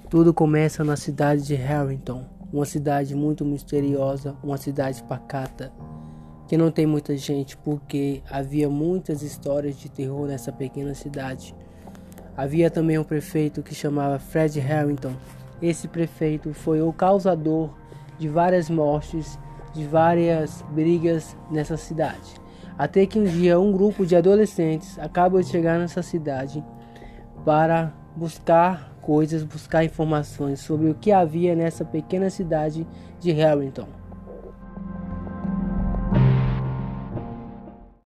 Tudo começa na cidade de Harrington, uma cidade muito misteriosa, uma cidade pacata, que não tem muita gente porque havia muitas histórias de terror nessa pequena cidade. Havia também um prefeito que chamava Fred Harrington. Esse prefeito foi o causador de várias mortes, de várias brigas nessa cidade. Até que um dia um grupo de adolescentes acaba de chegar nessa cidade para buscar coisas, buscar informações sobre o que havia nessa pequena cidade de Harrington.